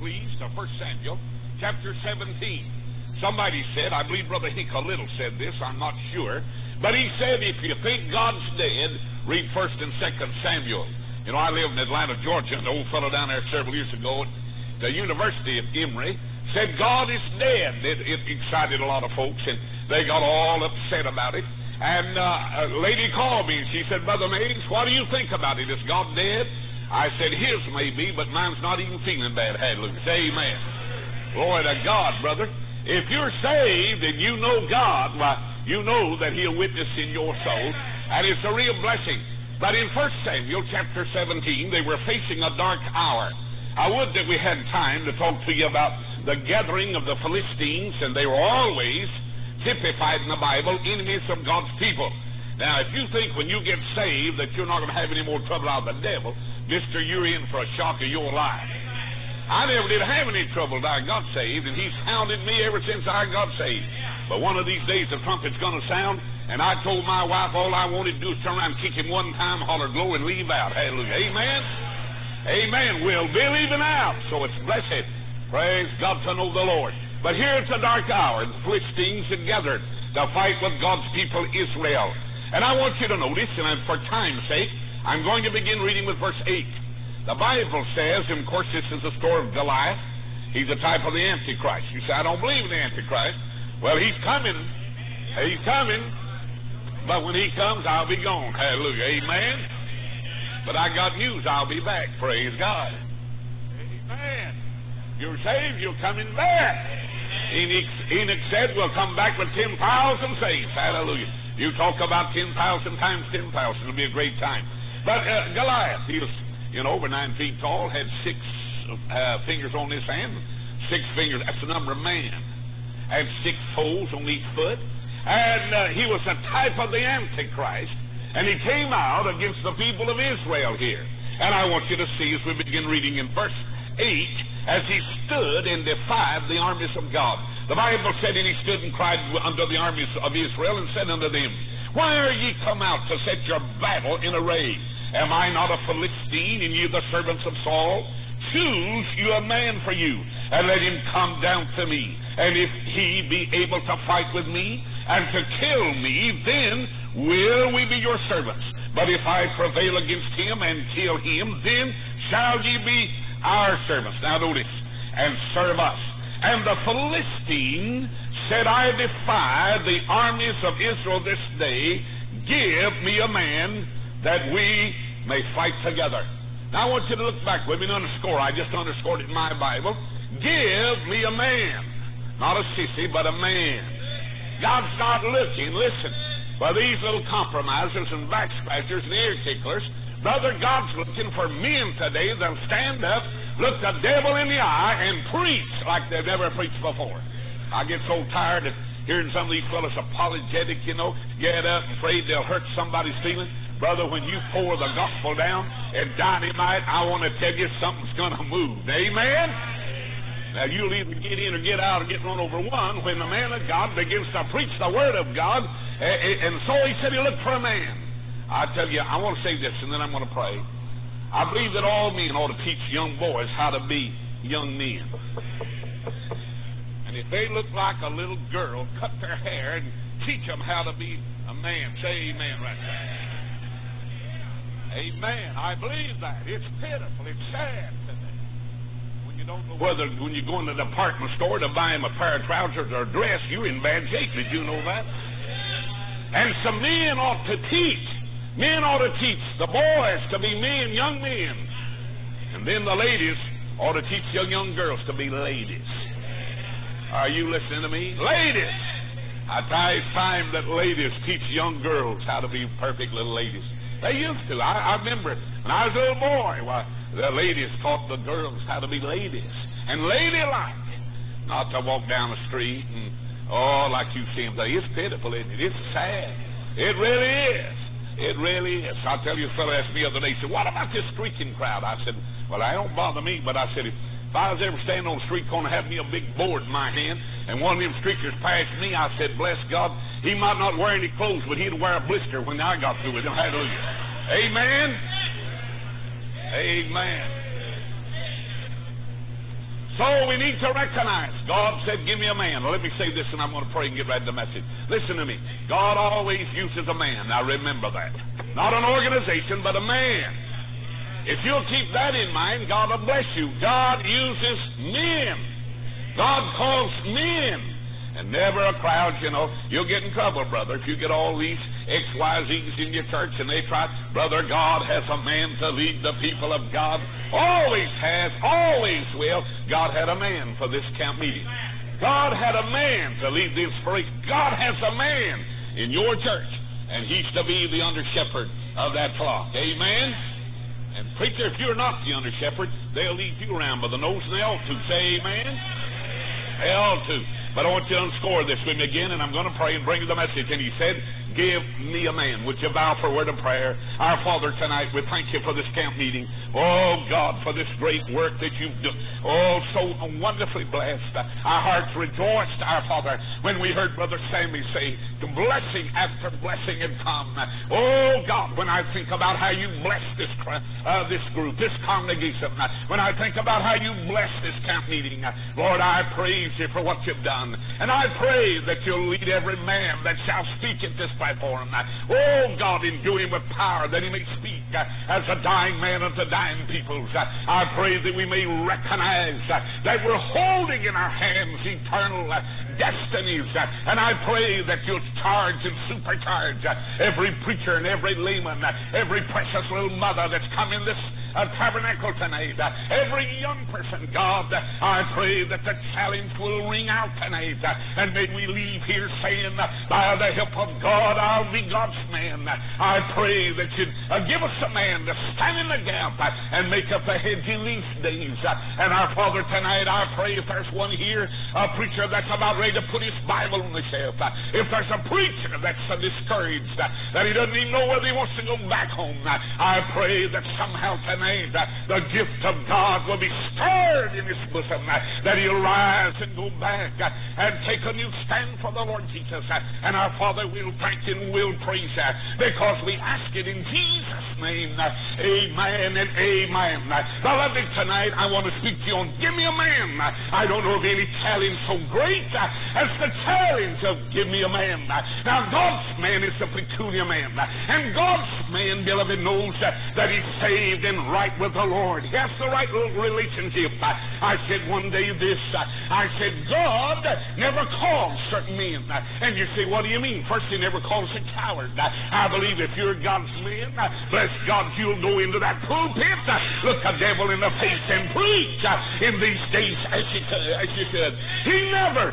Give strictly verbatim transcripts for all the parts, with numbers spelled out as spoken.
please, to First Samuel, chapter seventeen. Somebody said, I believe Brother Hinkle Little said this, I'm not sure, but he said, if you think God's dead, read First and Second Samuel. You know, I lived in Atlanta, Georgia, and the old fellow down there several years ago at the University of Emory said, God is dead. It, it excited a lot of folks, and they got all upset about it. And uh, a lady called me, and she said, Brother Meigs, what do you think about it? Is God dead? I said, his may be, but mine's not even feeling bad. Hallelujah. Say amen. Glory to God, brother. If you're saved and you know God, why, you know that He'll witness in your soul, and it's a real blessing. But in First Samuel chapter seventeen, they were facing a dark hour. I would that we had time to talk to you about the gathering of the Philistines, and they were always typified in the Bible, enemies of God's people. Now, if you think when you get saved that you're not going to have any more trouble out of the devil, mister, you're in for a shock of your life. I never did have any trouble till I got saved, and He's hounded me ever since I got saved. But one of these days the trumpet's going to sound, and I told my wife all I wanted to do is turn around and kick him one time, holler glory, and leave out. Hallelujah. Amen? Amen. We'll be leaving out, so it's blessed. Praise God to know the Lord. But here it's a dark hour, and the Philistines had gathered to fight with God's people Israel. And I want you to notice, and for time's sake, I'm going to begin reading with verse eight. The Bible says, and of course this is the story of Goliath. He's a type of the Antichrist. You say, I don't believe in the Antichrist. Well, he's coming. He's coming. But when he comes, I'll be gone. Hallelujah. Amen. But I got news. I'll be back. Praise God. Amen. You're saved. You're coming back. Enoch, Enoch said, we'll come back with ten thousand saints. Hallelujah. You talk about ten thousand times ten thousand. It'll be a great time. But uh, Goliath, he was, you know, over nine feet tall, had six uh, fingers on his hand. Six fingers, that's the number of man. Had six toes on each foot. And uh, he was a type of the Antichrist. And he came out against the people of Israel here. And I want you to see as we begin reading in verse eight, as he stood and defied the armies of God. The Bible said, and he stood and cried unto the armies of Israel, and said unto them, Why are ye come out to set your battle in array? Am I not a Philistine, and ye the servants of Saul? Choose you a man for you, and let him come down to me. And if he be able to fight with me, and to kill me, then will we be your servants. But if I prevail against him and kill him, then shall ye be our servants. Now notice, and serve us. And the Philistine said, I defy the armies of Israel this day. Give me a man that we may fight together. Now I want you to look back with me and underscore. I just underscored it in my Bible. Give me a man. Not a sissy, but a man. God's not looking, listen, for these little compromisers and backscratchers and ear ticklers. Brother, God's looking for men today that'll stand up, look the devil in the eye, and preach like they've never preached before. I get so tired of hearing some of these fellows apologetic, you know, get up and afraid they'll hurt somebody's feelings. Brother, when you pour the gospel down and dynamite, I want to tell you something's going to move. Amen? Now, you'll either get in or get out or get run over one when the man of God begins to preach the word of God. And so he said he looked for a man. I tell you, I want to say this, and then I'm going to pray. I believe that all men ought to teach young boys how to be young men. And if they look like a little girl, cut their hair and teach them how to be a man. Say amen right there. Amen. I believe that. It's pitiful. It's sad today. When you don't know whether, when you go in the department store to buy him a pair of trousers or a dress, you're in bad shape. Did you know that? And some men ought to teach. Men ought to teach the boys to be men, young men. And then the ladies ought to teach young, young girls to be ladies. Are you listening to me? Ladies! I tell you, it's time that ladies teach young girls how to be perfect little ladies. They used to. I, I remember when I was a little boy, why, the ladies taught the girls how to be ladies. And ladylike. Not to walk down the street and, oh, like you see them today. It's pitiful, isn't it? It's sad. It really is. It really is. I'll tell you, a fellow asked me the other day, he said, what about this streaking crowd? I said, well, I don't bother me, but I said, if, if I was ever standing on the street corner, have me a big board in my hand, and one of them streakers passed me, I said, bless God, he might not wear any clothes, but he'd wear a blister when I got through with him. Hallelujah. Amen. Amen. So we need to recognize. God said, give me a man. Well, let me say this, and I'm going to pray and get right to the message. Listen to me. God always uses a man. Now remember that. Not an organization, but a man. If you'll keep that in mind, God will bless you. God uses men. God calls men. And never a crowd, you know. You'll get in trouble, brother, if you get all these X Y Zs in your church and they try. Brother, God has a man to lead the people of God. Always has, always will. God had a man for this camp meeting. God had a man to lead the inspiration. God has a man in your church, and he's to be the under-shepherd of that flock. Amen? And preacher, if you're not the under-shepherd, they'll lead you around by the nose and they ought to. Say amen? They ought to. But I want you to unscore this with me again, and I'm going to pray and bring you the message. And he said, give me a man. Would you bow for a word of prayer? Our Father, tonight, we thank you for this camp meeting. Oh, God, for this great work that you've done. Oh, so wonderfully blessed. Our hearts rejoiced, our Father, when we heard Brother Sammy say, blessing after blessing had come. Oh, God, when I think about how you blessed this, uh, this group, this congregation, when I think about how you blessed this camp meeting, Lord, I praise you for what you've done. And I pray that you'll lead every man that shall speak at this platform. Oh, God, endue him with power that he may speak uh, as a dying man unto dying peoples. Uh, I pray that we may recognize uh, that we're holding in our hands eternal uh, destinies. Uh, and I pray that you'll charge and supercharge uh, every preacher and every layman, uh, every precious little mother that's come in this uh, tabernacle tonight, uh, every young person, God. Uh, I pray that the challenge will ring out tonight, uh, and may we leave here saying, uh, by the help of God, I'll be God's man. I pray that you'd uh, give us a man to stand in the gap uh, and make up the heads in these days. Uh, and our Father, tonight, I pray if there's one here, a preacher that's about ready to put his Bible on the shelf, uh, if there's a preacher that's uh, discouraged, uh, that he doesn't even know whether he wants to go back home, uh, I pray that somehow tonight uh, the gift of God will be stirred in his bosom, uh, that he'll rise and go back uh, and take a new stand for the Lord Jesus. Uh, and our Father, we'll thank you and we'll praise you because we ask it in Jesus' name. Uh, amen and amen. Uh, beloved, tonight I want to speak to you on give me a man. Uh, I don't know of any challenge so great uh, as the challenge of give me a man. Uh, now, God's man is a peculiar man. Uh, and God's man, beloved, knows uh, that he's saved and right with the Lord. He has the right relationship. Uh, I said one day this. Uh, I said, God never calls certain men. Uh, and you say, what do you mean? First, he never calls a coward. Uh, I believe if you're God's man, uh, bless God, you'll go into that pulpit, uh, look the devil in the face and preach uh, in these days as you, uh, as you should. He never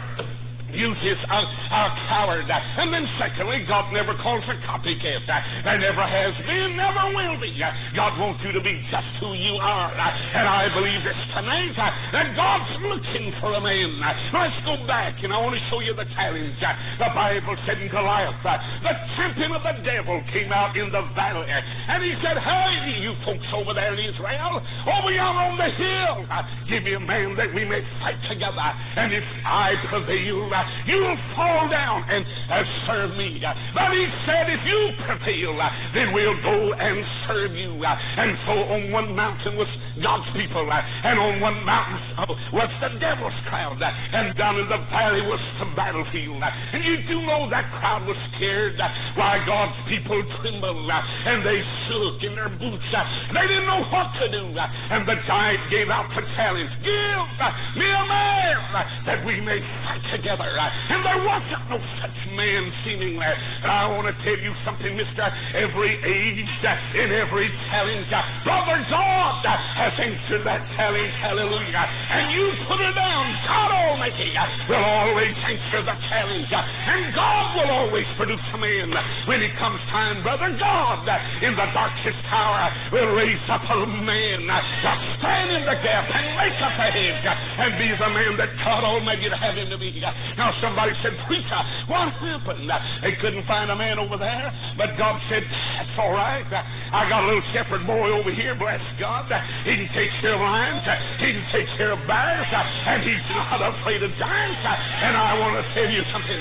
uses a, a coward. And then secondly, God never calls a copycat. There never has been, never will be. God wants you to be just who you are. And I believe this tonight that God's looking for a man. Let's go back and I want to show you the challenge. The Bible said in Goliath, the champion of the devil came out in the valley and he said, hey, you folks over there in Israel, over yonder on the hill, give me a man that we may fight together. And if I prevail, you'll fall down and uh, serve me. Uh, but he said, if you prevail, uh, then we'll go and serve you. Uh, and so on one mountain was God's people, uh, and on one mountain uh, was the devil's crowd, uh, and down in the valley was the battlefield. Uh, and you do know that crowd was scared. Uh, why, God's people trembled, uh, and they shook in their boots. Uh, they didn't know what to do. Uh, and the giant gave out the challenge, give uh, me a man uh, that we may fight together. And there wasn't no such man seemingly. And I want to tell you something, mister. Every age, in every challenge, Brother God has answered that challenge. Hallelujah. And you put it down. God Almighty will always answer the challenge. And God will always produce a man. When it comes time, Brother God, in the darkest hour, will raise up a man to stand in the gap and make up a hedge and be the man that God Almighty would have him to be. Now somebody said, preacher, what happened? They couldn't find a man over there, but God said, that's all right. I got a little shepherd boy over here, bless God. He can take care of lions. He can take care of bears. And he's not afraid of giants. And I want to tell you something.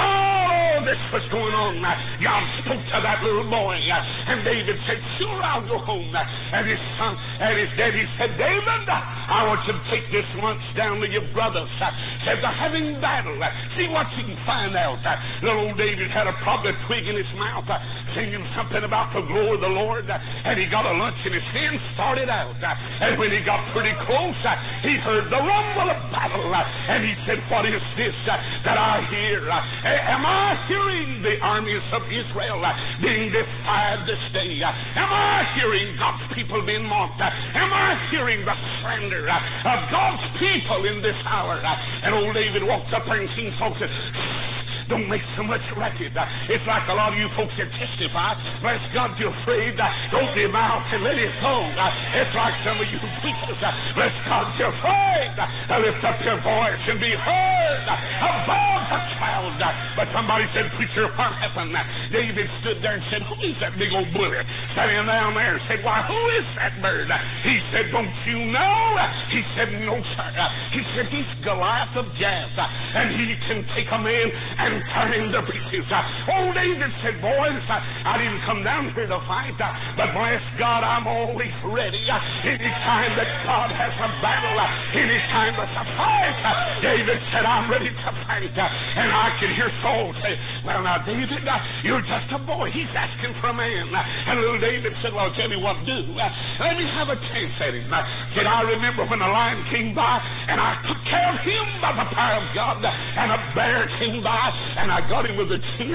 Oh, this was going on. God spoke to that little boy. And David said, sure, I'll go home. And his son and his daddy said, David, David, I want you to take this lunch down to your brothers. Said they're having battle. See what you can find out. Little old David had a probably twig in his mouth, singing something about the glory of the Lord, and he got a lunch in his hand, started out. And when he got pretty close, he heard the rumble of battle, and he said, what is this that I hear? Am I hearing the armies of Israel being defied this day? Am I hearing God's people being mocked? Am I hearing the slander of God's people in this hour? And old David walked up there and seen folks said, don't make so much racket. It's like a lot of you folks that testify. Bless God, you're afraid. Don't be mouth and let it go. It's like some of you preachers. Bless God, you're afraid to lift up your voice and be heard above the crowd. But somebody said, preacher, what happened? David stood there and said, who is that big old bully standing down there? Said, why, who is that bird? He said, don't you know? He said, no, sir. He said, he's Goliath of Gath, and he can take a man and turn him to pieces. Old David said, boys, I didn't come down here to fight, but bless God, I'm always ready. Anytime that God has a battle, anytime there's a fight, David said, I'm ready to fight. And I could hear Saul say, well, now, David, you're just a boy. He's asking for a man. And little David said, well, tell me what to do. Let me have a chance at him. Said, I remember when the lion came by, and I took care of him by the power of God, and a bear came by, and I got him with a chin.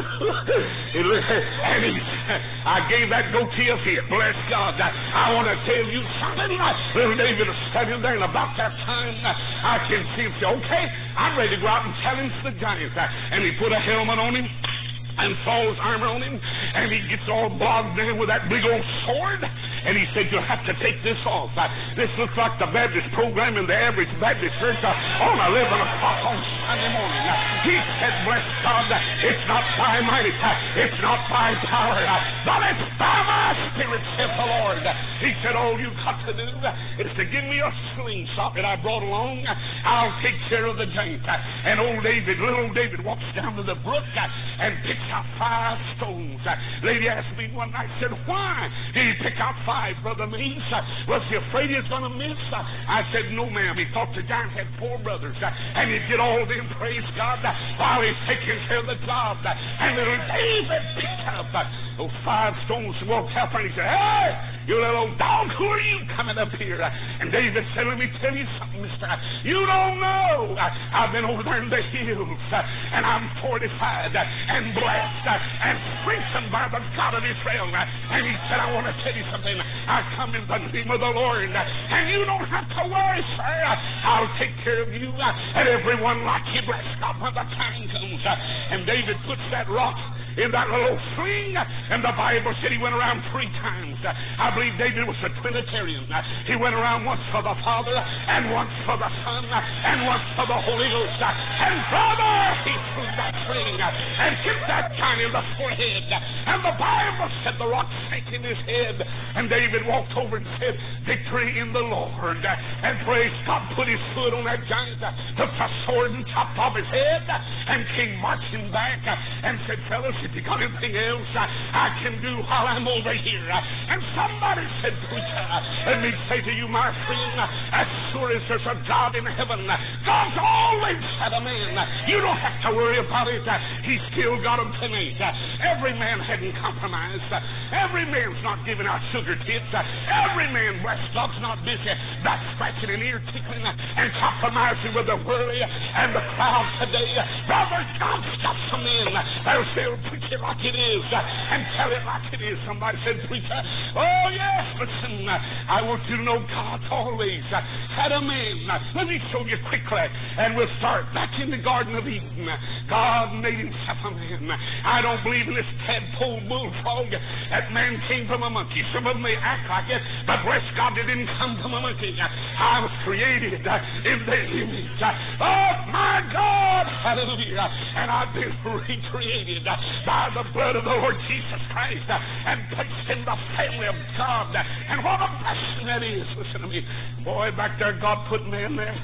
And he, I gave that goatee a fit. Bless God. I want to tell you something. Little David was standing there, and about that time, I can see him say, okay, I'm ready to go out and challenge the giant. And he put a helmet on him and Saul's armor on him, and he gets all bogged down with that big old sword, and he said, you'll have to take this off. Uh, this looks like the Baptist program in the average Baptist church uh, on eleven o'clock on Sunday morning. Uh, he said, bless God, uh, it's not by might, uh, it's not by power, uh, but it's by my spirit, saith the Lord. Uh, he said, all you've got to do uh, is to give me a slingshot that I brought along. Uh, I'll take care of the giant. Uh, and old David, little old David walks down to the brook uh, and picks out five stones. Uh, lady asked me one night, said, why did he pick out five, Brother Means? Uh, was he afraid he was going to miss? Uh, I said, no, ma'am. He thought the giant had four brothers, uh, and he'd get all of them, praise God, uh, while he's taking care of the job. Uh, and little David picked up uh, those five stones and walked out there, and he said, hey, you little dog, who are you coming up here? Uh, and David said, let me tell you something, mister. Uh, you don't know. Uh, I've been over there in the hills, uh, and I'm fortified uh, and blessed and strengthened by the God of Israel. And he said, I want to tell you something. I come in the name of the Lord, and you don't have to worry, sir. I'll take care of you and everyone like you, bless God, when the time comes. And David puts that rock in that little sling, and the Bible said he went around three times. I believe David was a Trinitarian. He went around once for the Father, and once for the Son, and once for the Holy Ghost. And brother, he threw that sling and hit that giant in the forehead. And the Bible said the rock sank in his head. And David walked over and said, victory in the Lord. And praise God, put his foot on that giant, took the sword and chopped off his head, and came marching back and said, fellas, if you got anything else I, I can do while I'm over here. And somebody said, preacher, let me say to you, my friend, as sure as there's a God in heaven, God's always had a man. You don't have to worry about it. He's still got him tonight. Every man hadn't compromised. Every man's not giving out sugar tits. Every man, bless God's not busy back scratching and ear tickling and compromising with the world and the crowd today. Brother, God's got some men that'll still preach it like it is and tell it like it is. Somebody said, preacher, oh yes, listen, I want you to know God's always had a man. Let me show you quickly, and we'll start back in the Garden of Eden. God made himself a man. I don't believe in this tadpole bullfrog that man came from a monkey. Some of them may act like it, but bless God, they didn't come from a monkey. I was created in their image. Oh my God, hallelujah. And I've been recreated by the blood of the Lord Jesus Christ and placed in the family of God. And what a blessing that is. Listen to me. Boy, back there, God put man there.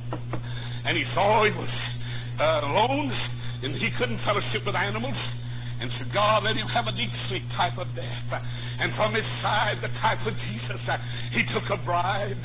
And he saw he was uh, alone, and he couldn't fellowship with animals. And so God let him have a deep sleep type of death. And from his side, the type of Jesus, he took a bride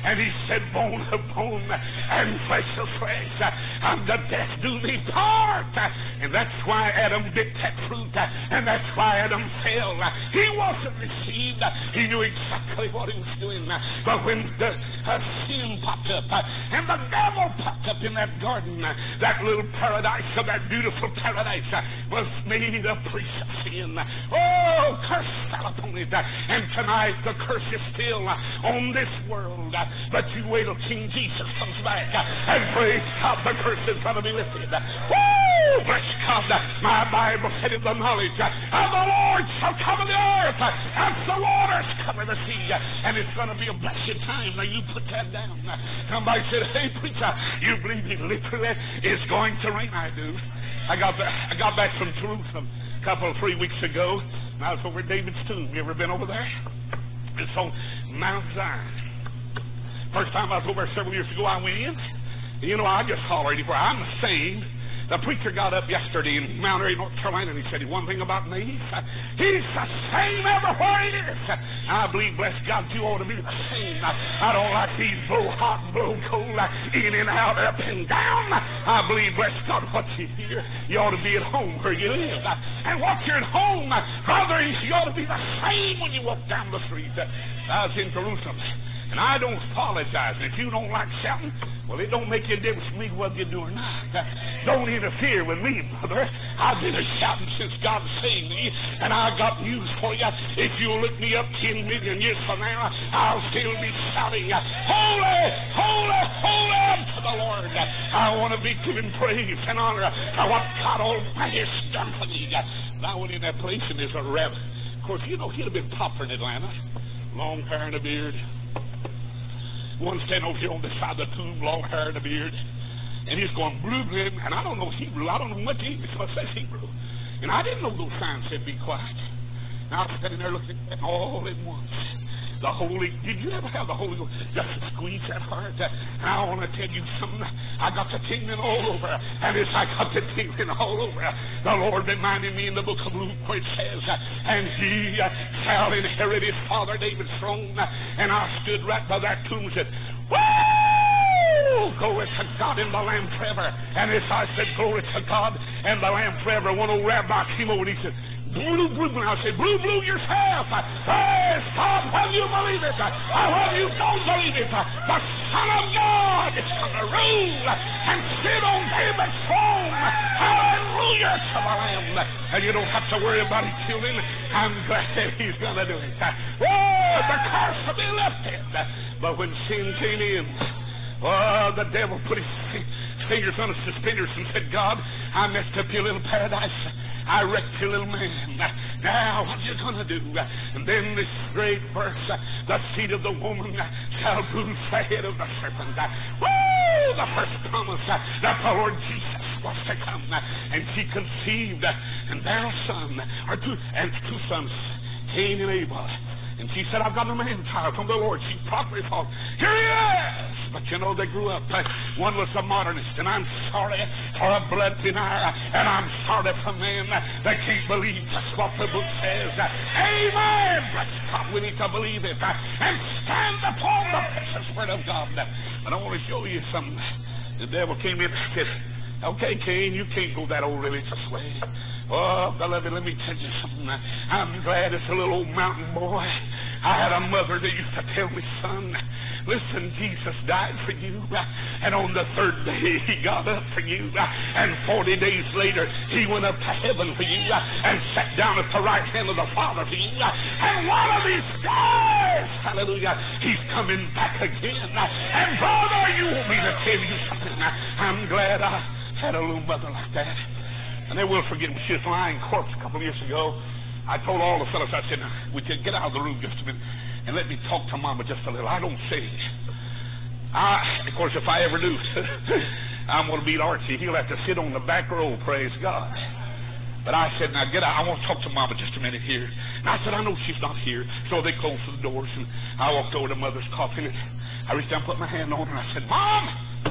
And he said, bone of bone and flesh of flesh, unto death do thee part. And that's why Adam bit that fruit, and that's why Adam fell. He wasn't deceived. He knew exactly what he was doing. But when the uh, sin popped up, and the devil popped up in that garden, that little paradise of that beautiful paradise was made a priest of sin. Oh, curse fell upon it. And tonight the curse is still on this world. But you wait till King Jesus comes back, and praise God, the curse is going to be lifted. Woo! Bless God. My Bible said, in the knowledge of the Lord shall come in the earth as the waters cover the sea. And it's going to be a blessed time. Now you put that down. Somebody said, hey preacher, you believe it literally is going to rain? I do. I got back, I got back from Jerusalem a couple of three weeks ago, and I was over at David's tomb. You ever been over there? It's on Mount Zion. First time I was over there several years ago, I went in. You know, I just hollered anywhere. I'm the same. The preacher got up yesterday in Mount Airy, North Carolina, and he said, one thing about me, he's the same everywhere he is. I believe, bless God, you ought to be the same. I don't like these blow hot and blow cold, in and out, up and down. I believe, bless God, what you hear, you ought to be at home where you live. And once you're at home, brother, you ought to be the same when you walk down the street. I was in Jerusalem. And I don't apologize. If you don't like shouting, well, it don't make any difference to me whether you do or not. Don't interfere with me, brother. I've been a shouting since God saved me, and I got news for you. If you look me up ten million years from now, I'll still be shouting, holy, holy, holy unto the Lord. I want to be giving praise and honor for what God Almighty has done for me. And I went in that place, and there's a rabbi. Of course, you know, he'd have been popular in Atlanta. Long hair and a beard. One standing over here on the side of the tomb, long hair and a beard, and he's going blue, blue, and I don't know Hebrew. I don't know much English, but it says Hebrew. And I didn't know those signs said be quiet. And I was standing there looking at them all at once. The Holy, did you ever have the Holy Ghost just squeeze that heart? And I want to tell you something. I got the tingling all over. And as I got the tingling all over, the Lord reminded me in the book of Luke where it says, and he shall inherit his father David's throne. And I stood right by that tomb and said, woo! Glory to God in the Lamb forever. And as I said, glory to God and the Lamb forever, one old rabbi came over and he said, blue, blue, blue. I said, blue, blue yourself. Praise God, whether you believe it or whether you don't believe it, the Son of God is going to rule and sit on David's throne. Hallelujah to the Lamb. And you don't have to worry about his children. I'm glad he's going to do it. Oh, the curse will be lifted. But when sin came in, oh, the devil put his fingers on his suspenders and said, God, I messed up your little paradise. I wrecked your little man. Now, what are you going to do? And then this great verse, the seed of the woman shall bruise the head of the serpent. Woo! The first promise that the Lord Jesus was to come. And she conceived and bare a son, or two, and two sons, Cain and Abel. And she said, I've got a man child from the Lord. She properly thought, here he is. But you know, they grew up. One was a modernist, and I'm sorry for a blood denier, and I'm sorry for men that can't believe just what the book says. Amen. Bless God, we need to believe it and stand upon the precious word of God. But I want to show you something. The devil came in and said, okay, Cain, you can't go that old religious way. Oh, beloved, let me tell you something. I'm glad it's a little old mountain boy. I had a mother that used to tell me, son, listen, Jesus died for you, and on the third day he got up for you, and forty days later he went up to heaven for you, and sat down at the right hand of the Father for you, and one of these days, hallelujah, he's coming back again. And brother, you want me to tell you something? I'm glad I had a little mother like that. And they will forget me. She was lying corpse a couple of years ago. I told all the fellows, I said, would you get out of the room just a minute and let me talk to Mama just a little. I don't sing. I, of course, if I ever do, I'm going to beat Archie. He'll have to sit on the back row, praise God. But I said, now get out. I want to talk to Mama just a minute here. And I said, I know she's not here. So they closed the doors, and I walked over to Mother's coffin, and I reached down and put my hand on her, and I said, Mom!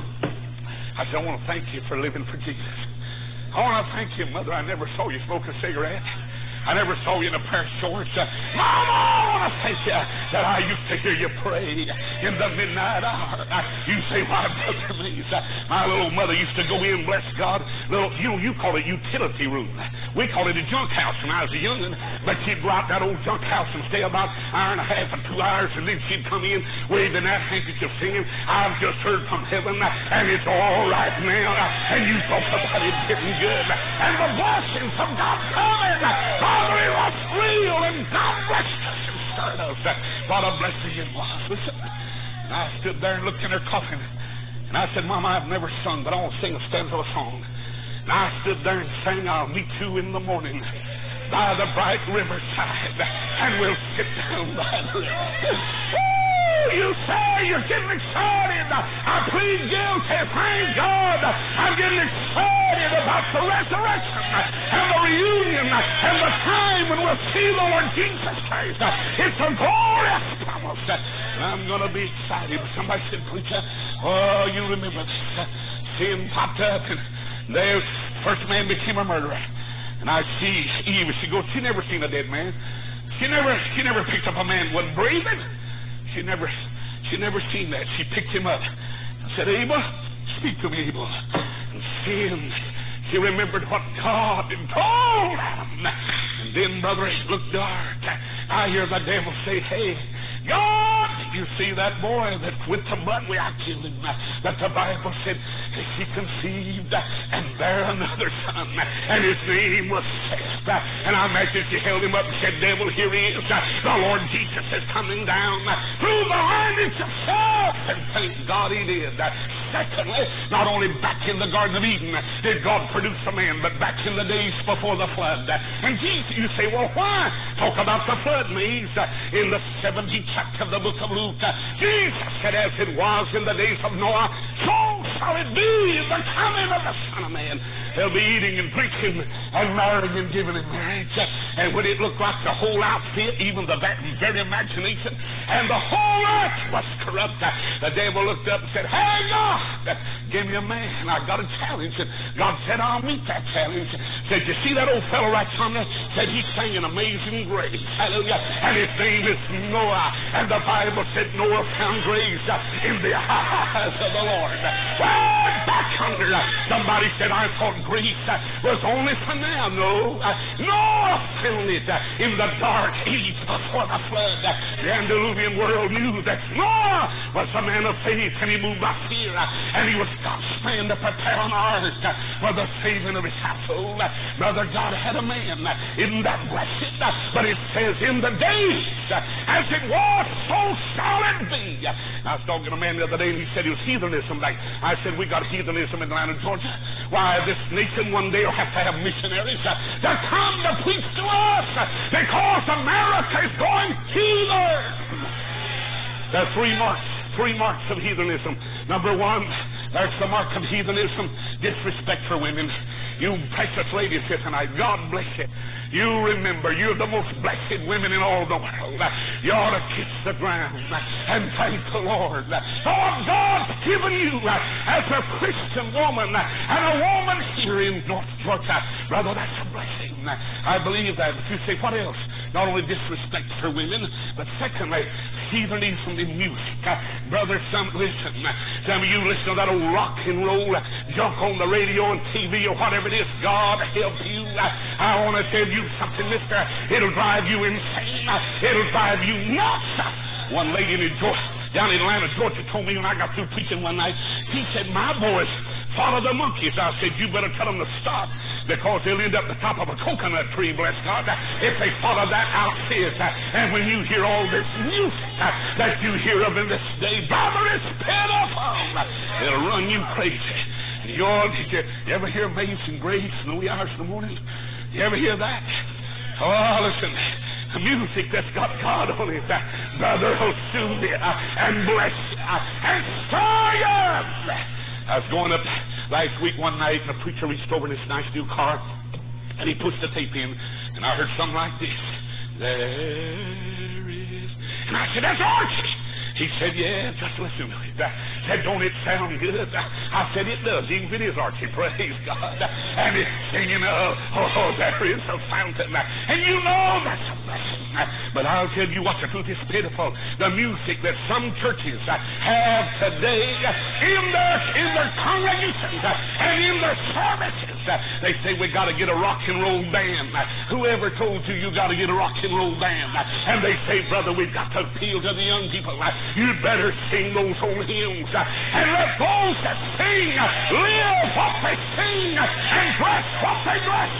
I said, I want to thank you for living for Jesus. I want to thank you, Mother. I never saw you smoke a cigarette. I never saw you in a pair of shorts. Uh, Mama, I want to thank you that I used to hear you pray in the midnight hour. Uh, you say, why, Brother Mays, uh, my little mother used to go in, bless God, little, you know, you call it utility room. We call it a junk house when I was a young'un, but she'd go out that old junk house and stay about an hour and a half or two hours, and then she'd come in waving that handkerchief singing, I've just heard from heaven, and it's all right now. And you talk about it getting good, and the blessings of God coming. Father, it was real, and God blessed us and stirred us. What a blessing it was. Listen, and I stood there and looked in her coffin, and I said, Mama, I've never sung, but I want to sing a stanza of a song. And I stood there and sang, I'll meet you in the morning by the bright riverside, and we'll sit down by the river. You say you're getting excited. I plead guilty. Thank God. I'm getting excited about the resurrection and the reunion and the time when we'll see the Lord Jesus Christ. It's a glorious promise. And I'm going to be excited. Somebody said, Preacher, oh, you remember this. Sin popped up, and the first man became a murderer. And I see Eve. She goes, she never seen a dead man. She never, she never picked up a man who wasn't breathing. She never, she never seen that. She picked him up and said, Abel, speak to me, Abel. And sin, she remembered what God had told Adam. And then, brother, it looked dark. I hear the devil say, hey, God, you see that boy that with the blood we I killed him, that the Bible said he conceived and bare another son, and his name was Seth. And I imagine she held him up and said, devil, here he is. The Lord Jesus is coming down through the lineage of Seth. And thank God he did. Secondly, not only back in the Garden of Eden did God produce a man, but back in the days before the flood. And Jesus, you say, well, why talk about the flood, Mays? In the seventeenth chapter of the book of Luke, Jesus said, as it was in the days of Noah, so shall it be in the coming of the Son of Man. They'll be eating and drinking and marrying and giving in marriage. And when it looked like the whole outfit, even the very imagination, and the whole earth was corrupt, the devil looked up and said, hey, God, give me a man. I got a challenge. And God said, I'll meet that challenge. Said, you see that old fellow right yonder? Said, he sang an amazing grace. Hallelujah. And his name is Noah. And the Bible said Noah found grace in the eyes of the Lord. Well, back under, somebody said, I thought grace was only for now. No. Noah found it in the dark age before the flood. The antediluvian world knew that Noah was a man of faith, and he moved by fear, and he was God's man to prepare an ark for the saving of his household. Brother, God had a man. Isn't that blessed? But it says, in the days as it was, so shall it be. I was talking to a man the other day, and he said it was heathenism. Like I said, we got heathenism in Atlanta, Georgia. Why, this nation one day will have to have missionaries uh, to come to preach to us uh, because America is going heathen. There are three marks, three marks of heathenism. Number one, there's the mark of heathenism, disrespect for women. You precious ladies here tonight, God bless you. You remember, you're the most blessed women in all the world. You ought to kiss the ground and thank the Lord for what God's given you as a Christian woman and a woman here in North Georgia. Brother, that's a blessing. I believe that. But you say, what else? Not only disrespect for women, but secondly, heathenism in music. Brother, some listen. Some of you listen to that old rock and roll junk on the radio and T V or whatever it is. God help you. I want to tell you something, mister. It'll drive you insane. It'll drive you nuts. One lady in Georgia, down in Atlanta, Georgia, told me when I got through preaching one night, he said, my boys follow the monkeys. I said, you better tell them to stop, because they'll end up the top of a coconut tree, bless God, if they follow that outfit. And when you hear all this music that you hear of in this day, brother, it's pitiful. It'll run you crazy. You, all, did you, you ever hear Amazing Grace in the wee hours in the morning? You ever hear that? Oh, listen, the music that's got God on it, brother, will soothe you and bless you and stir you. I was going up last week one night, and the preacher reached over in his nice new car, and he pushed the tape in, and I heard something like this. There is... And I said, that's Archie. He said, yeah, just listen to it. I said, don't it sound good? I said, it does, even if it is Archie, praise God. And it's singing, oh, oh, there is a fountain. And you know that's a blessing. But I'll tell you what, the truth is pitiful. The music that some churches have today in their, in their congregations and in their services, they say we got to get a rock and roll band. Whoever told you you got to get a rock and roll band? And they say, brother, we've got to appeal to the young people. You'd better sing those old hymns and let those that sing live what they sing and bless what they bless.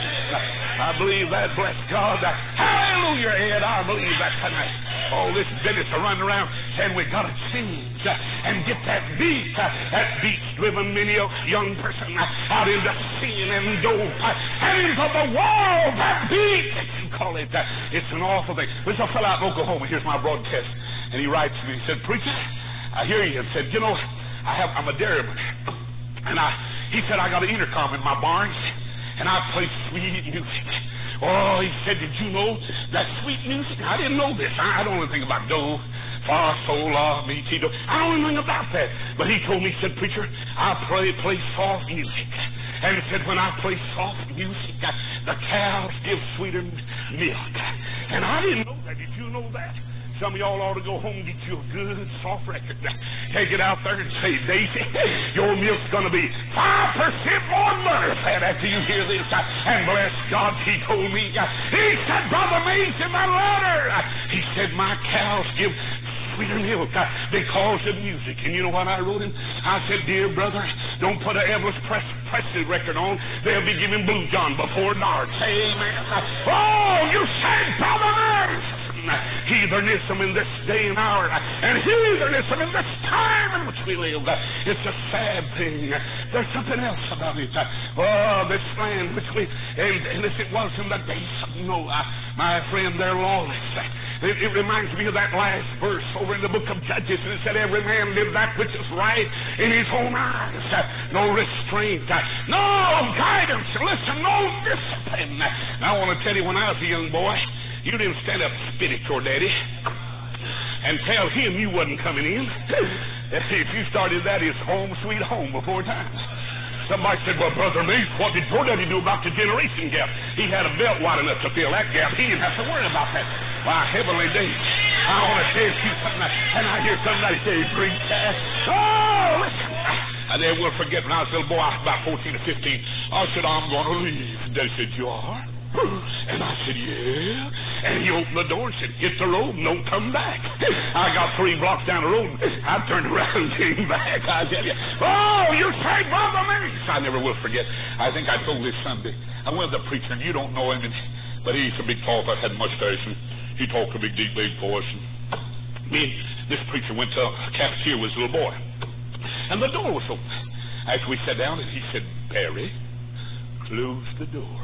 I believe that, bless God. Hallelujah, Ed, I believe that tonight. Oh, this business of running around saying we got to change and get that beat. That beat's driven many a young person out into sin and dope and into the world. That beat, you call it. It's an awful thing. There's a fellow out in Oklahoma. Here's my broadcast. And he writes to me. He said, preacher, I hear you. And said, you know, I have, I'm a dairyman. And I, he said, I got an intercom in my barns. And I play sweet music. Oh, he said, did you know that sweet music? I didn't know this. I, I don't know anything about do, fa, sol, la, mi, ti, do. I don't know anything about that. But he told me, he said, preacher, I play, play soft music. And he said, when I play soft music, the cows give sweeter milk. And I didn't know that. Did you know that? Some of y'all ought to go home and get you a good soft record. Take it out there and say, Daisy, your milk's going to be five percent more butter fat after you hear this. And bless God, he told me, he said, Brother Mays in my letter, he said, my cows give sweeter milk because of music. And you know what I wrote him? I said, dear brother, don't put an Elvis Presley record on. They'll be giving Blue John before dark. Amen. Oh, you said, Brother Mays. Heathenism in this day and hour, and heathenism in this time in which we live. It's a sad thing. There's something else about it. Oh, this land which we, and, and as it was in the days of Noah, my friend, they're lawless. It, it reminds me of that last verse over in the book of Judges, and it said, every man did that which is right in his own eyes. No restraint, no guidance, listen, no discipline. Now, I want to tell you, when I was a young boy, you didn't stand up and spit at your daddy and tell him you wasn't coming in. If you started that, it's home sweet home before time. Somebody said, well, Brother Mace, what did your daddy do about the generation gap? He had a belt wide enough to fill that gap. He didn't have to worry about that. Why, heavenly days, I want to tell you something, and I hear somebody say, preach that. Oh, listen. I never will forget when I was a little boy, I was about fourteen or fifteen. I said, I'm going to leave. They said, you are? And I said, yeah. And he opened the door and said, hit the road and don't come back. I got three blocks down the road. I turned around and came back. I tell you, oh, you say, Brother Mace. I never will forget. I think I told this Sunday. I went to the preacher, and you don't know him, and, but he's a big tall, but had a mustache, and he talked a big, deep, big voice. And me and this preacher went to a cafeteria with his little boy. And the door was open. After we sat down, and he said, Barry, close the door.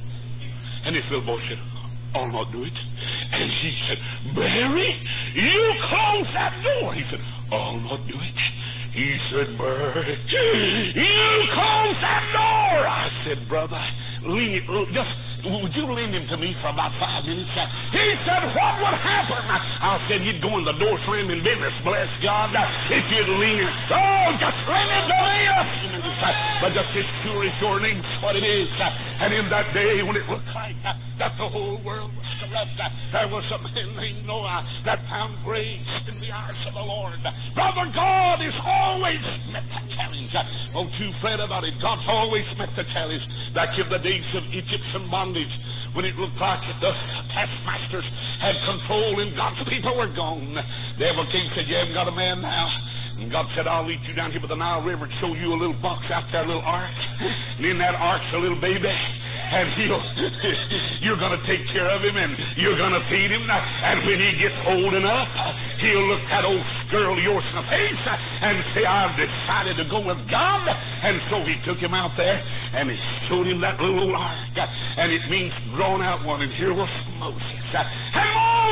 And this little boy said, I'll not do it. And he said, Barry, you close that door. He said, I'll not do it. He said, Barry, you close that door. I said, brother, lean it, just, would you lend him to me for about five minutes? He said, what would happen? I said, you'd go in the door slamming business, bless God, if you'd lean it. Oh, just lend it to me. But just as sure as your name's what it is. And in that day when it looked like that the whole world was corrupt, there was a man named Noah that found grace in the eyes of the Lord. Brother, God is always met the challenge. Don't you fret about it. God's always met the challenge. Back in the days of Egyptian bondage, when it looked like the taskmasters had control and God's people were gone, the devil came and said, you haven't got a man now. And God said, I'll lead you down here by the Nile River and show you a little box out there, a little ark. And in that ark's a little baby. And he'll, you're going to take care of him, and you're going to feed him. And when he gets old enough, he'll look that old girl of yours in the face and say, I've decided to go with God. And so he took him out there, and he showed him that little ark. And it means drawn out one. And here was Moses. And Moses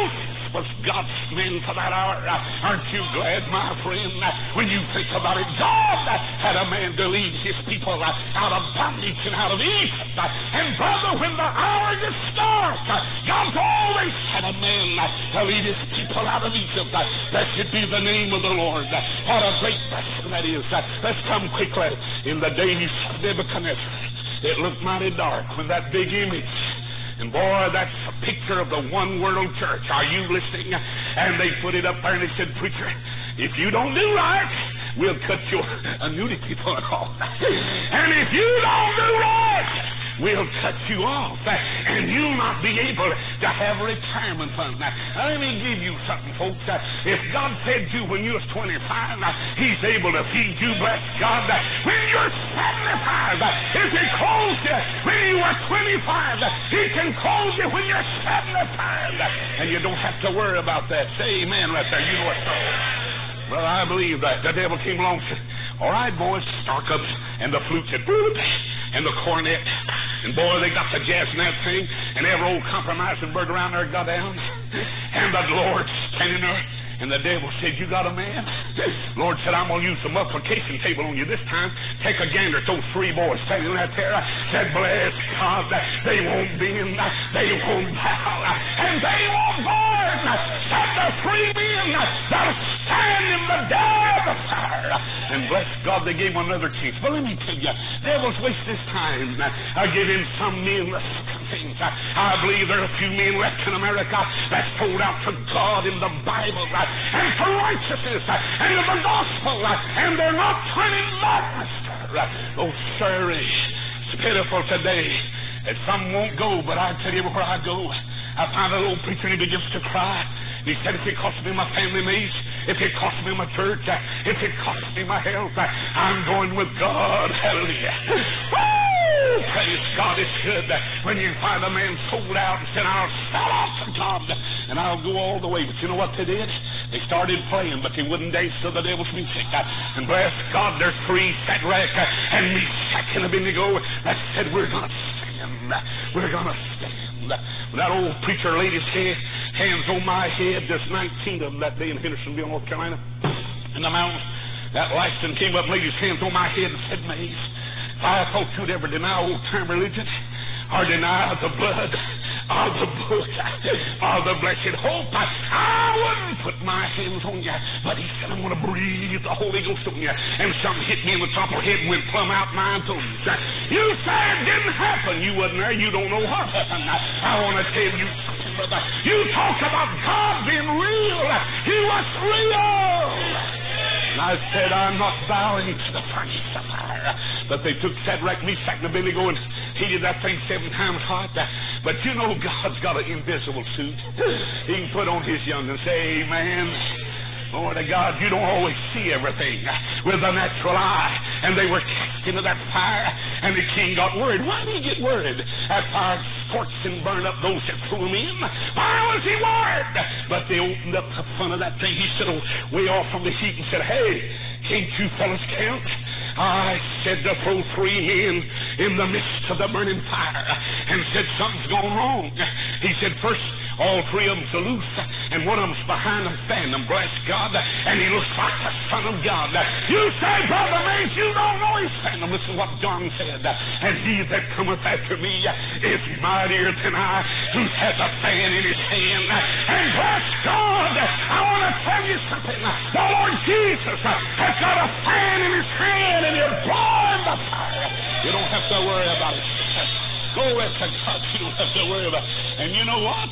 was God's men for that hour. Aren't you glad, my friend, when you think about it, God had a man to lead his people out of bondage and out of Egypt. And brother, when the hour gets dark, God's always had a man to lead his people out of Egypt. That should be the name of the Lord. What a great blessing that is. Let's come quickly. In the days of Nebuchadnezzar, it looked mighty dark when that big image, and boy, that's a picture of the one world church. Are you listening? And they put it up there and they said, preacher, if you don't do right, we'll cut your annuity fund off. And if you don't do right, we'll cut you off, and you'll not be able to have a retirement fund. Now, let me give you something, folks. If God fed you when you was twenty-five, He's able to feed you, bless God, when you're seventy-five. If He clothed you when you were twenty-five, He can clothe you when you're seventy-five. And you don't have to worry about that. Say amen right there. You know what's wrong. Well, I believe that. The devil came along and said, all right, boys, Starkups, and the flute said, and the cornet, and boy, they got the jazz and that thing, and every old compromising bird around there got down, and the Lord standing there, and the devil said, you got a man? The Lord said, I'm going to use the multiplication table on you this time. Take a gander at those three boys standing right there. Said, bless God, they won't bend, they won't bow, and they won't burn. Said the three men that'll stand in the day of the fire. And bless God, they gave him another chance. But let me tell you, devils waste this time. I give in some men the things. I believe there are a few men left in America that's sold out to God in the Bible and for righteousness and in the gospel, and they're not turning back, mister. Oh, sir, it's pitiful today that some won't go, but I tell you where I go, I find a little preacher and he begins to cry. He said, if it costs me my family maze, if it costs me my church, if it costs me my health, I'm going with God. Hallelujah. Woo! Praise God, it's good when you find a man sold out and said, I'll sell out to God and I'll go all the way. But you know what they did? They started playing, but they wouldn't dance to the devil's music. And bless God, there's three, Shadrach and Meshach and Abednego, that said, we're going to stand. We're going to stand. When that old preacher laid his head, hands on my head, there's nineteen of them that day in Hendersonville, North Carolina, in the mountains. That Langston came up and laid his hands on my head and said, Maze, if I thought you'd ever deny old-time religion or deny the blood or the book or the blessed hope, I, I wouldn't put my hands on you. But he said, I'm going to breathe the Holy Ghost on you. And something hit me in the top of the head and went plumb out my toes. You say it didn't happen. You wasn't there. You don't know what happened. I want to tell you something, brother. You talk about God being real. He was real. And I said, I'm not bowing to the furnace of fire. But they took Shadrach, Meshach, and Abednego and heated that thing seven times hot. But you know God's got an invisible suit. He can put on his young and say, amen. Lord of God, you don't always see everything with the natural eye. And they were cast into that fire, and the king got worried. Why did he get worried? That fire scorched and burned up those that threw him in. Why was he worried? But they opened up the front of that thing. He stood way off from the heat and said, hey, can't you fellas count? I said to throw three men in the midst of the burning fire, and said something's gone wrong. He said, first, all three of them's loose, and one of them's behind them, standing them, bless God, and he looks like the Son of God. You say, Brother Mace, you don't know he's standing them. Listen to what John said. And he that cometh after me is mightier than I, who has a fan in his hand. And bless God, I want to tell you something. The Lord Jesus has got a fan in his hand, and he'll blow in the fire. You don't have to worry about it. Glory to God, you don't have to worry about it. And you know what?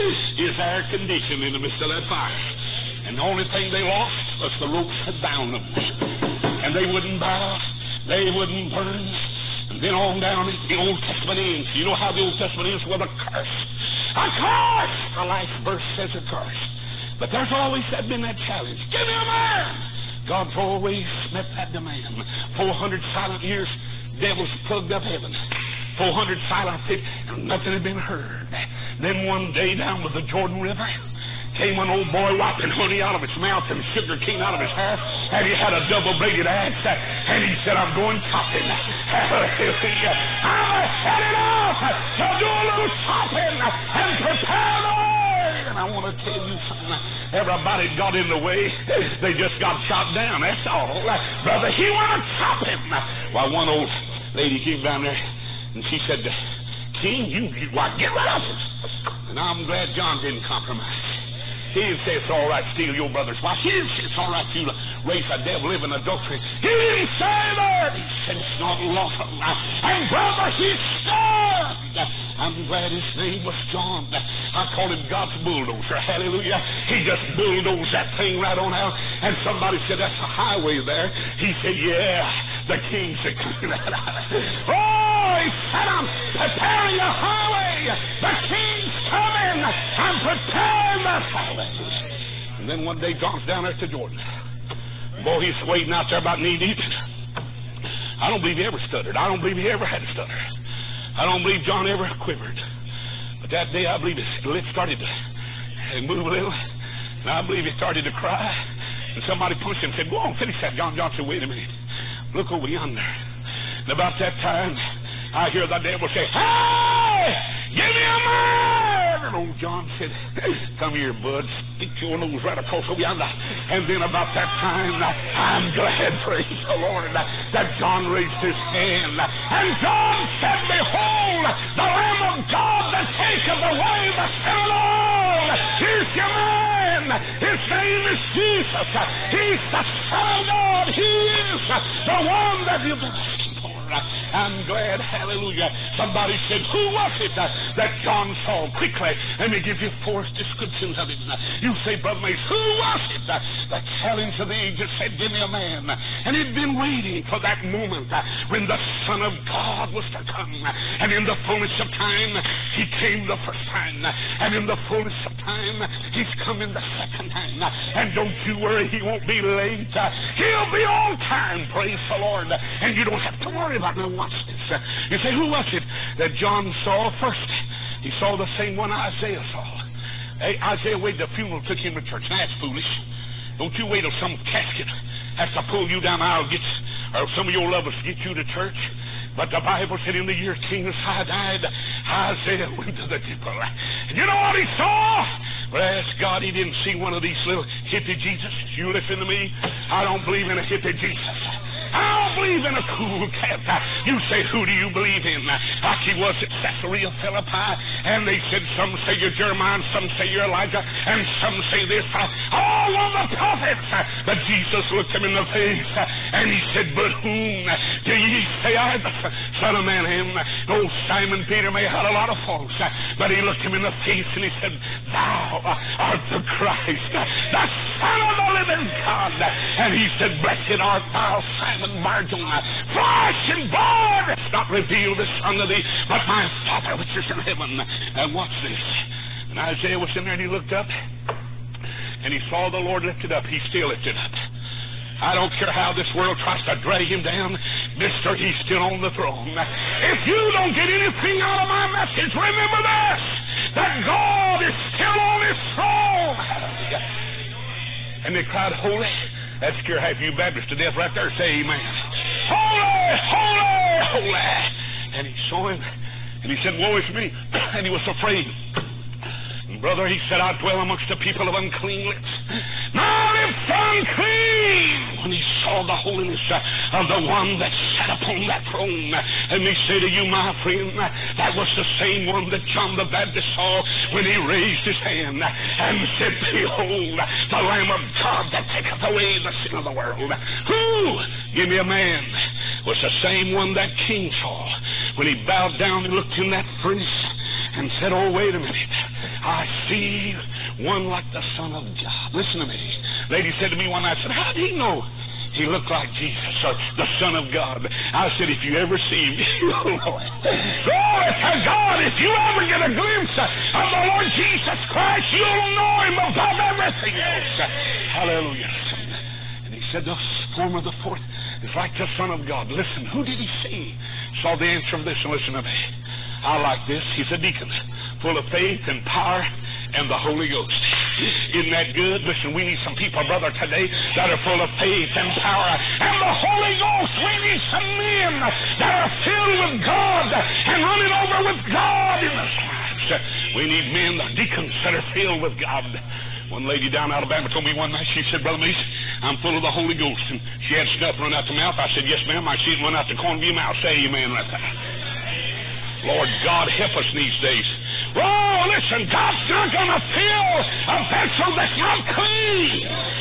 Is air conditioned in the midst of that fire. And the only thing they lost was the ropes that bound them. And they wouldn't bow. They wouldn't burn. And then on down the Old Testament ends. You know how the Old Testament ends? With a curse. A curse! The last verse says a curse. But there's always been that challenge. Give me a man! God's always met that demand. four hundred silent years, devils plugged up heaven. four hundred silent feet, and nothing had been heard. Then one day down with the Jordan River came an old boy wiping honey out of his mouth and sugar cane out of his hair, and he had a double-bladed axe, and he said, I'm going chopping. Hallelujah. I'm headed off to do a little chopping and prepare the way. And I I want to tell you something. Everybody got in the way. They just got shot down, that's all. Brother, he want to chop him. Well, one old lady came down there, and she said, King, you, you why, get rid of him. And I'm glad John didn't compromise. He didn't say it's all right to steal your brother's wife. He didn't say it's all right to raise a devil, live in adultery. He didn't say that. He said it's not lawful. And brother, he stood. I'm glad his name was John. I call him God's bulldozer. Hallelujah. He just bulldozed that thing right on out. And somebody said, that's a highway there. He said, yeah, the king said, oh, he said, I'm preparing a highway. The king's coming. I'm preparing that highway. And then one day John's down there to Jordan. Boy, he's wading out there about knee deep. I don't believe he ever stuttered. I don't believe he ever had a stutter. I don't believe John ever quivered. But that day I believe his lips started to move a little. And I believe he started to cry. And somebody pushed him and said, go on, finish that. John John said, wait a minute. Look over yonder. And about that time, I hear the devil say, hey, give me a man. And old John said, come here, bud. Stick your nose right across over yonder. And then about that time, I'm glad, praise the Lord, that John raised his hand. And John said, behold, the Lamb of God that taketh away the sin of the world. Here's your man. His name is Jesus. He's the Son of God. He is the one that you've been asking for. I'm glad, hallelujah. Somebody said, who was it uh, that John saw? Quickly, let me give you four descriptions of him. You say, Brother Mays, who was it uh, that challenged the ages said, give me a man? And he'd been waiting for that moment uh, when the Son of God was to come. And in the fullness of time, he came the first time. And in the fullness of time, he's coming the second time. And don't you worry, he won't be late. Uh, he'll be on time, praise the Lord. And you don't have to worry about no watch this. Uh, you say, who was it that John saw first? He saw the same one Isaiah saw. Hey, Isaiah waited the funeral, took him to church. Now, that's foolish. Don't you wait till some casket has to pull you down the aisle, get, or some of your lovers get you to church. But the Bible said in the year King Uzziah died, Isaiah went to the temple. And you know what he saw? Bless God, he didn't see one of these little hippie Jesus. You listen to me. I don't believe in a hippie Jesus. I don't believe in a cool cat. You say, who do you believe in? Like he was at Caesarea Philippi, and they said, some say you're Jeremiah, and some say you're Elijah, and some say this. All of the prophets. But Jesus looked him in the face, and he said, but whom do ye say I, the Son of Man, am? Old Simon Peter may have had a lot of faults, but he looked him in the face, and he said, thou art the Christ, the Son of the living God. And he said, blessed art thou, Simon Bar-Jonah, flesh and blood has not revealed this unto thee, but my Father which is in heaven. And watch this. And Isaiah was in there, and he looked up, and he saw the Lord lifted up. He still lifted up. I don't care how this world tries to drag him down, mister, he's still on the throne. If you don't get anything out of my message, remember this, that God is still on his throne. And they cried, holy. That scare half you Baptists to death right there. Say amen. Holy, holy, holy. And he saw him, and he said, woe is me. And he was afraid. And brother, he said, I dwell amongst the people of unclean lips. My lips are unclean. When he saw the holiness uh, of the one that sat upon that throne. And they say to you, my friend, that was the same one that John the Baptist saw when he raised his hand and said, behold, the Lamb of God that taketh away the sin of the world. Who, give me a man, was the same one that king saw when he bowed down and looked in that furnace and said, oh, wait a minute, I see one like the Son of God. Listen to me. Lady said to me one night, I said, how did he know he looked like Jesus, or the Son of God? I said, if you ever see him, you'll know it. Glory to God, if you ever get a glimpse of the Lord Jesus Christ, you'll know him above everything else. Hallelujah. And he said, the form of the fourth is like the Son of God. Listen, who did he see? Saw the answer of this, and listen to me. I like this. He's a deacon, full of faith and power and the Holy Ghost. Isn't that good? Listen, we need some people, brother, today that are full of faith and power and the Holy Ghost. We need some men that are filled with God and running over with God in their lives. We need men, the deacons that are filled with God. One lady down in Alabama told me one night, she said, Brother Mace, I'm full of the Holy Ghost. And she had snuff run out the mouth. I said, yes, ma'am. I see it run out the corner of your mouth. Say amen right there. Lord God, help us these days. Oh, listen, God's not going to fill a vessel that's not clean.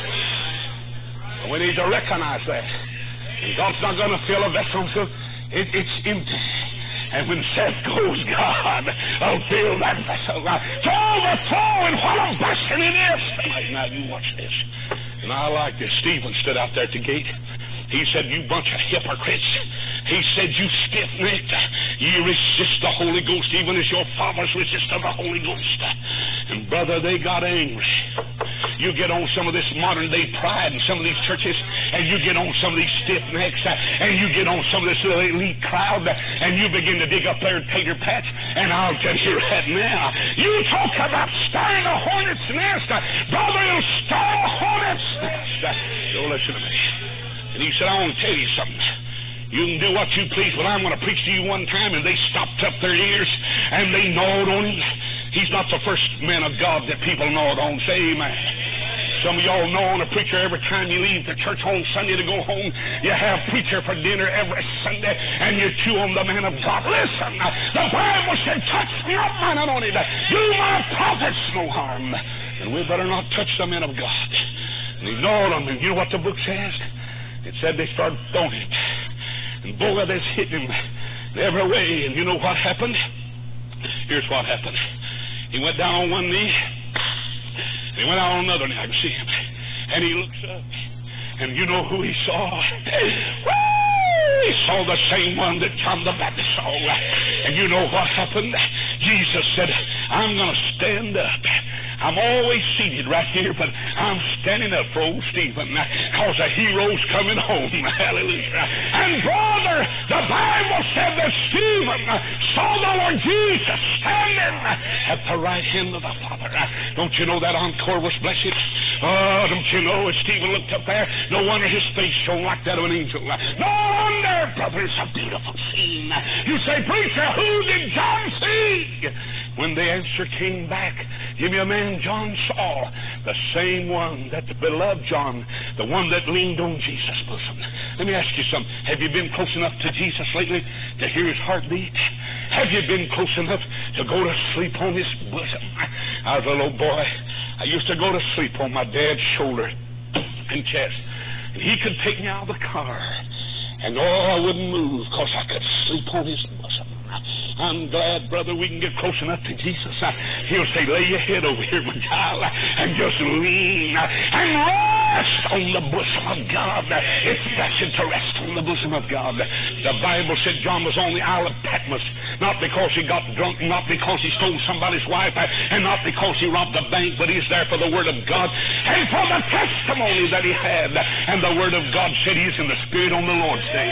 We need to recognize that. And God's not going to fill a vessel until it, it's empty. And when Seth goes, God, I'll fill that vessel. It's overflowing. What a blessing it is. Now, you watch this. And I like this. Stephen stood out there at the gate. He said, you bunch of hypocrites. He said, you stiff-necked. You resist the Holy Ghost even as your fathers resisted the Holy Ghost. And, brother, they got angry. You get on some of this modern-day pride in some of these churches, and you get on some of these stiff-necks, and you get on some of this little elite crowd, and you begin to dig up their tater patch, and I'll tell you right now, you talk about stirring a hornet's nest. Brother, it'll stir a hornet's nest. So listen to me. And he said, I want to tell you something. You can do what you please, but I'm going to preach to you one time. And they stopped up their ears, and they gnawed on him. He's not the first man of God that people gnawed on. Say amen. Some of y'all know on a preacher every time you leave the church on Sunday to go home. You have preacher for dinner every Sunday, and you chew on the man of God. Listen, the Bible said, touch me not mine anointed. Do my prophets no harm. And we better not touch the men of God. And he gnawed on them. You know what the book says? It said they started throwing him. And boy, they hit him in every way. And you know what happened? Here's what happened. He went down on one knee. And he went out on another knee. I can see him. And he looks up. And you know who he saw? He saw the same one that John the Baptist saw. And you know what happened? Jesus said, I'm going to stand up. I'm always seated right here, but I'm standing up for old Stephen because a hero's coming home. Hallelujah. And brother, the Bible said that Stephen saw the Lord Jesus standing at the right hand of the Father. Don't you know that encore was blessed? Oh, don't you know as Stephen looked up there, no wonder his face shone like that of an angel. No wonder, brother, it's a beautiful scene. You say, preacher, who did John see? When the answer came back, give me a man John saw, the same one that beloved John, the one that leaned on Jesus' bosom. Let me ask you something. Have you been close enough to Jesus lately to hear his heartbeat? Have you been close enough to go to sleep on his bosom? I was a little boy. I used to go to sleep on my dad's shoulder and chest. And he could take me out of the car. And oh, I wouldn't move because I could sleep on his bosom. I'm glad, brother, we can get close enough to Jesus. He'll say, lay your head over here, my child, and just lean and rest on the bosom of God. It's blessed to rest on the bosom of God. The Bible said John was on the Isle of Patmos, not because he got drunk, not because he stole somebody's wife, and not because he robbed the bank, but he's there for the Word of God and for the testimony that he had. And the Word of God said he's in the Spirit on the Lord's day.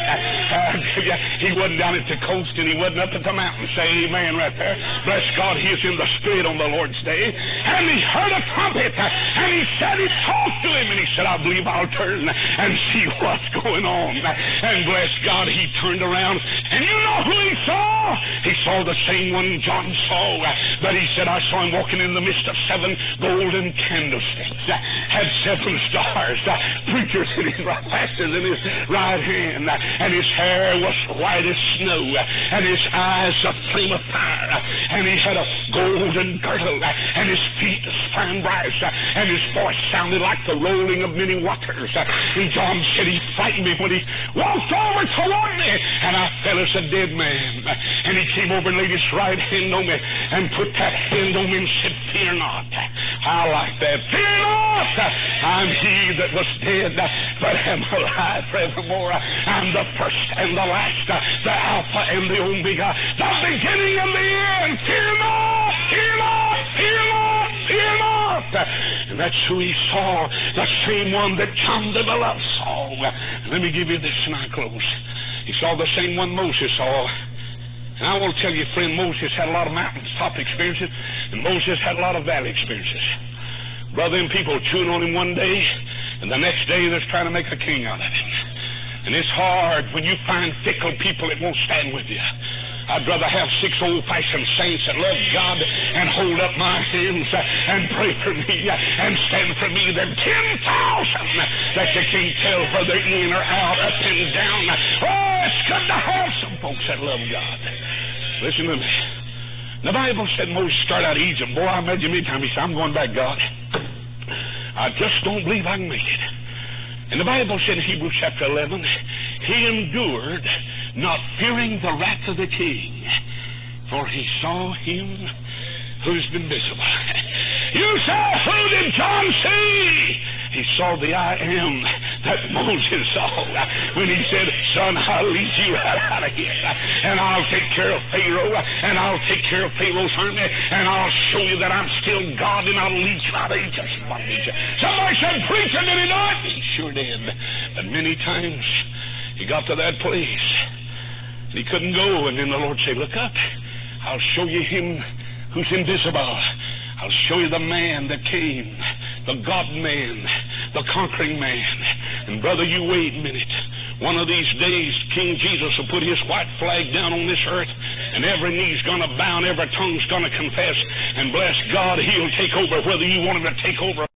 He wasn't down at the coast, and he wasn't up at the mountain. Say amen right there. Bless God, he is in the Spirit on the Lord's day. And he heard a trumpet, and he said, he talked to him, and he said, I believe I'll turn and see what's going on. And bless God, he turned around, and you know who he saw? He saw the same one John saw, but he said, I saw him walking in the midst of seven golden candlesticks, had seven stars, preachers in his right fastest in his right hand, and his hair was white as snow, and his eyes a flame of fire, and he had a golden girdle, and his feet fine brass, and his voice sounded like the rolling of many waters. And John said he frightened me when he walked over toward me, and I fell as a dead man. And he came over and laid his right hand on me, and put that hand on me and said, fear not. I like that. Fear not. I'm he that was dead, but am alive forevermore. I'm the first and the last, the Alpha and the Omega, the beginning and the end. Fear not, fear not, fear not, fear not. And that's who he saw, the same one that John the Beloved saw. Let me give you this and I close. He saw the same one Moses saw. And I want to tell you, friend, Moses had a lot of mountaintop experiences, and Moses had a lot of valley experiences. Brother, and people chewing on him one day, and the next day they're trying to make a king out of him. And it's hard when you find fickle people that won't stand with you. I'd rather have six old-fashioned saints that love God and hold up my hands and pray for me and stand for me than ten thousand that you can't tell whether they're in or out, up and down. Oh, it's good to have some folks that love God. Listen to me. The Bible said Moses started out of Egypt. Boy, I imagine many times he said, I'm going back, God. I just don't believe I can make it. And the Bible said in Hebrews chapter eleven, he endured, not fearing the wrath of the king, for he saw him who's been visible. You saw, who did John see? He saw the I am that Moses saw when he said, son, I'll lead you right out of here, and I'll take care of Pharaoh, and I'll take care of Pharaoh's army, and I'll show you that I'm still God, and I'll lead you out of Egypt's bondage. Somebody said, preacher, did he know it? He sure did. But many times he got to that place, and he couldn't go, and then the Lord said, look up, I'll show you him who's invisible. I'll show you the man that came, the God-man, the conquering man. And brother, you wait a minute. One of these days, King Jesus will put his white flag down on this earth, and every knee's going to bow, and every tongue's going to confess, and bless God, he'll take over whether you want him to take over.